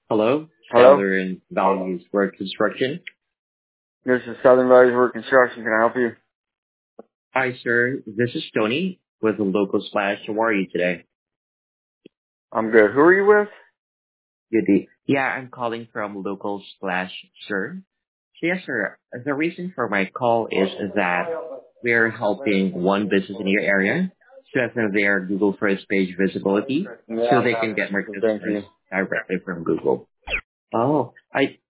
Hello, Hello? Southern Values Work Construction. This is Southern Values Work Construction. Can I help you? Hi, sir. This is Tony with the Local Splash. How are you today? I'm good. Who are you with? Good day. Yeah, I'm calling from Local Splash, sir. So, yes, sir. The reason for my call is that we're helping one business in your area strengthen their Google First page visibility Yeah, so I'm they not can get more interested. Thank customers you. directly from Google. Oh,